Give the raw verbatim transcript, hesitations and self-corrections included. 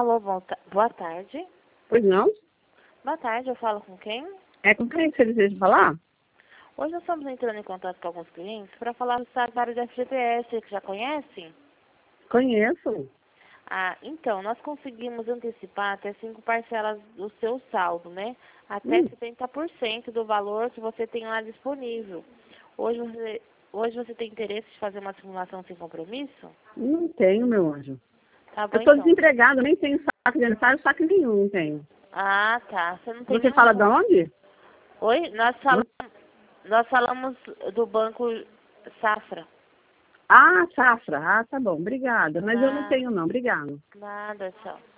Alô, boa ta- boa tarde. Pois não? Boa tarde, eu falo com quem? É com quem você deseja falar? Hoje nós estamos entrando em contato com alguns clientes para falar do salário da F G T S, que já conhecem? Conheço. Ah, então, nós conseguimos antecipar até cinco parcelas do seu saldo, né? Até Hum, setenta por cento do valor que você tem lá disponível. Hoje você, hoje você tem interesse de fazer uma simulação sem compromisso? não tenho, meu anjo. Tá bom, Eu estou então. desempregado, nem tenho saco de aniversário, saco nenhum, não tenho. Ah, tá. Você não tem Você fala de nenhum... onde? Oi? Nós falamos, nós falamos do Banco Safra. Ah, Safra. Ah, tá bom, obrigada. Mas eu não Ah, tenho não, obrigada. nada, tchau.